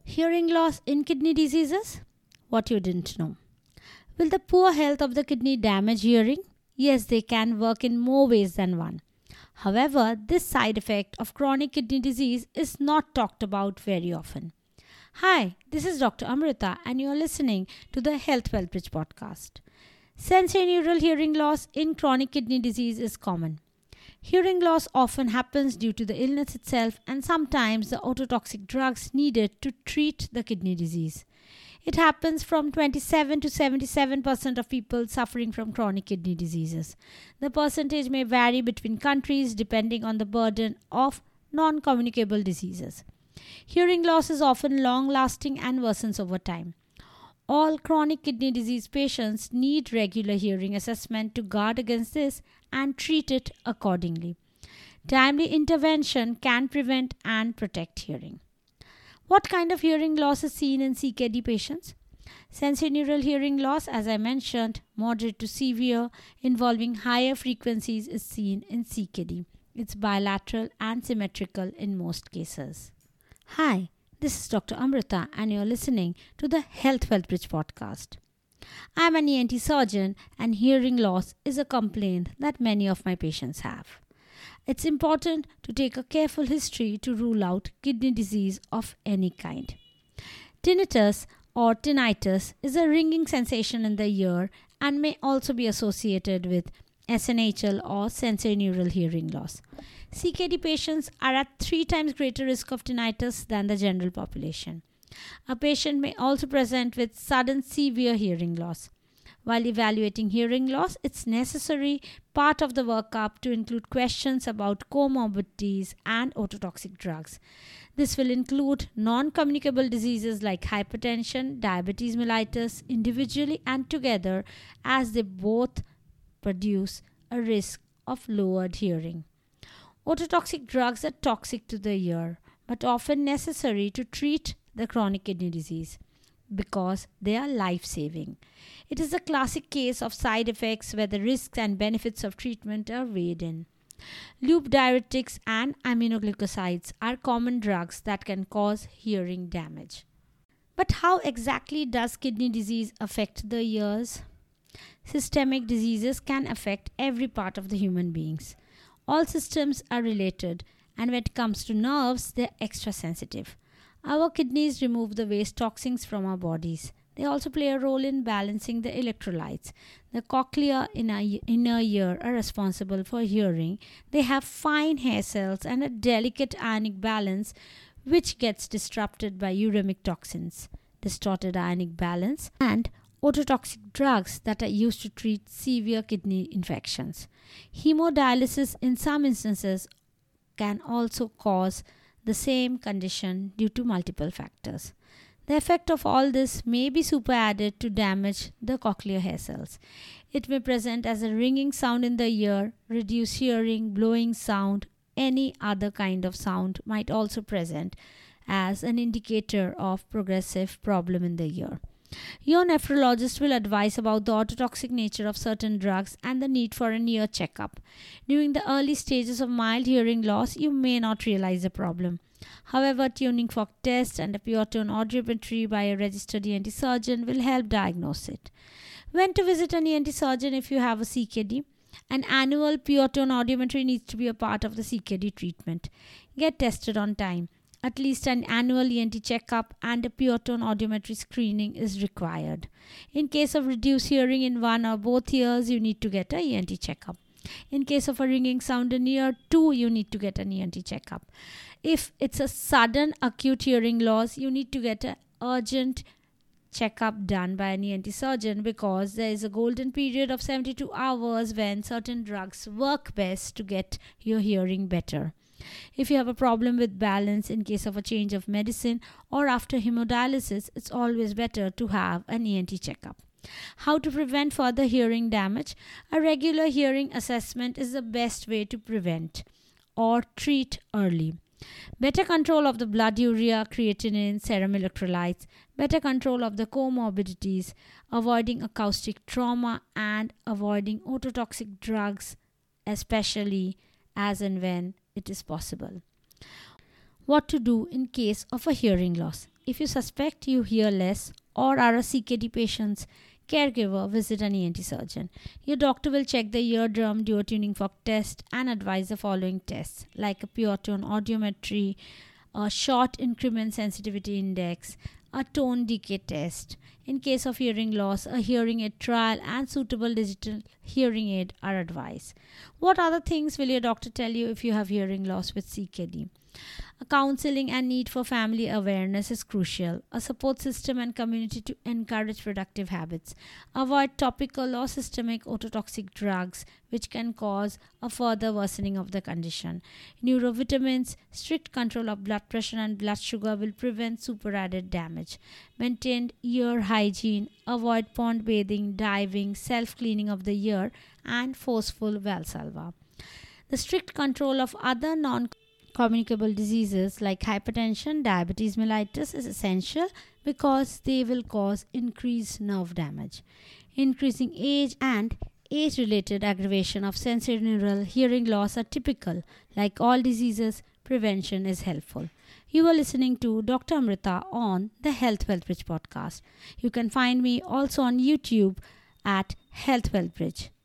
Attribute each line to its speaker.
Speaker 1: Hearing loss in kidney diseases? What you didn't know. Will the poor health of the kidney damage hearing? Yes, they can work in more ways than one. However, this side effect of chronic kidney disease is not talked about very often. Hi, this is Dr. Amrita, and you are listening to the Health Wealth Bridge podcast. Sensorineural hearing loss in chronic kidney disease is common. Hearing loss often happens due to the illness itself and sometimes the ototoxic drugs needed to treat the kidney disease. It happens from 27 to 77% of people suffering from chronic kidney diseases. The percentage may vary between countries depending on the burden of non-communicable diseases. Hearing loss is often long-lasting and worsens over time. All chronic kidney disease patients need regular hearing assessment to guard against this and treat it accordingly. Timely intervention can prevent and protect hearing. What kind of hearing loss is seen in CKD patients? Sensorineural hearing loss, as I mentioned, moderate to severe, involving higher frequencies is seen in CKD. It's bilateral and symmetrical in most cases. Hi, this is Dr. Amrita and you're listening to the Health Wealth Bridge podcast. I'm an ENT surgeon and hearing loss is a complaint that many of my patients have. It's important to take a careful history to rule out kidney disease of any kind. Tinnitus or tinnitus is a ringing sensation in the ear and may also be associated with SNHL or sensorineural hearing loss. CKD patients are at 3 times greater risk of tinnitus than the general population. A patient may also present with sudden severe hearing loss. While evaluating hearing loss, it's necessary part of the workup to include questions about comorbidities and ototoxic drugs. This will include non-communicable diseases like hypertension, diabetes mellitus individually and together as they both produce a risk of lowered hearing. Ototoxic drugs are toxic to the ear but often necessary to treat the chronic kidney disease because they are life-saving. It is a classic case of side effects where the risks and benefits of treatment are weighed in. Loop diuretics and aminoglycosides are common drugs that can cause hearing damage. But how exactly does kidney disease affect the ears? Systemic diseases can affect every part of the human beings. All systems are related, and when it comes to nerves, they are extra sensitive. Our kidneys remove the waste toxins from our bodies. They also play a role in balancing the electrolytes. The cochlea in our inner ear are responsible for hearing. They have fine hair cells and a delicate ionic balance which gets disrupted by uremic toxins, distorted ionic balance, and ototoxic drugs that are used to treat severe kidney infections. Hemodialysis in some instances can also cause the same condition due to multiple factors. The effect of all this may be superadded to damage the cochlear hair cells. It may present as a ringing sound in the ear, reduced hearing, blowing sound, any other kind of sound might also present as an indicator of progressive problem in the ear. Your nephrologist will advise about the ototoxic nature of certain drugs and the need for an ear checkup. During the early stages of mild hearing loss, you may not realize the problem. However, tuning fork test and a pure tone audiometry by a registered ENT surgeon will help diagnose it. When to visit an ENT surgeon if you have a CKD? An annual pure tone audiometry needs to be a part of the CKD treatment. Get tested on time. At least an annual ENT checkup and a pure tone audiometry screening is required. In case of reduced hearing in one or both ears, you need to get a ENT checkup. In case of a ringing sound in ear 2, you need to get an ENT checkup. If it's a sudden acute hearing loss, you need to get an urgent checkup done by an ENT surgeon because there is a golden period of 72 hours when certain drugs work best to get your hearing better. If you have a problem with balance in case of a change of medicine or after hemodialysis, it's always better to have an ENT checkup. How to prevent further hearing damage? A regular hearing assessment is the best way to prevent or treat early. Better control of the blood urea, creatinine, serum electrolytes, better control of the comorbidities, avoiding acoustic trauma and avoiding ototoxic drugs, especially as and when it is possible. What to do in case of a hearing loss? If you suspect you hear less or are a CKD patient, caregiver, visit an ENT surgeon. Your doctor will check the eardrum duotuning fork test and advise the following tests like a pure tone audiometry, a short increment sensitivity index, a tone decay test. In case of hearing loss, a hearing aid trial and suitable digital hearing aid are advised. What other things will your doctor tell you if you have hearing loss with CKD? Counseling and need for family awareness is crucial. A support system and community to encourage productive habits. Avoid topical or systemic ototoxic drugs which can cause a further worsening of the condition. Neurovitamins, strict control of blood pressure and blood sugar will prevent superadded damage. Maintain ear hygiene. Avoid pond bathing, diving, self-cleaning of the ear and forceful Valsalva. The strict control of other non-communicable diseases like hypertension, diabetes mellitus is essential because they will cause increased nerve damage. Increasing age and age-related aggravation of sensorineural hearing loss are typical. Like all diseases, prevention is helpful. You are listening to Dr. Amrita on the Health Wealth Bridge podcast. You can find me also on YouTube at Health Wealth Bridge.